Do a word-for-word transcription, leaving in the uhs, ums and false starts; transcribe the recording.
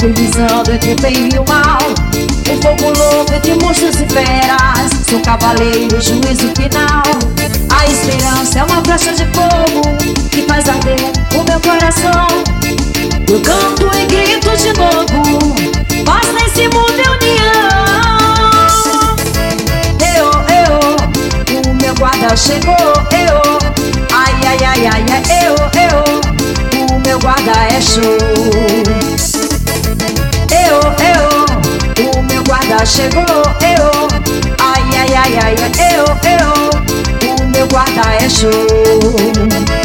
mobilizando entre o bem e o mal, um fogo louco entre monstros e feras. Sou cavaleiro, juízo final. A esperança é uma flecha de fogo que faz arder o meu coração. Eu canto e grito de novo, mas nesse mundo é união. Eu, eu, o meu guarda chegou. Eu, ai, ai, ai, ai, ai, eu, eu, o meu guarda é show. Eu, eu, o meu guarda chegou. Eu, ai, ai, ai, ai, eu, eu, o meu guarda é show.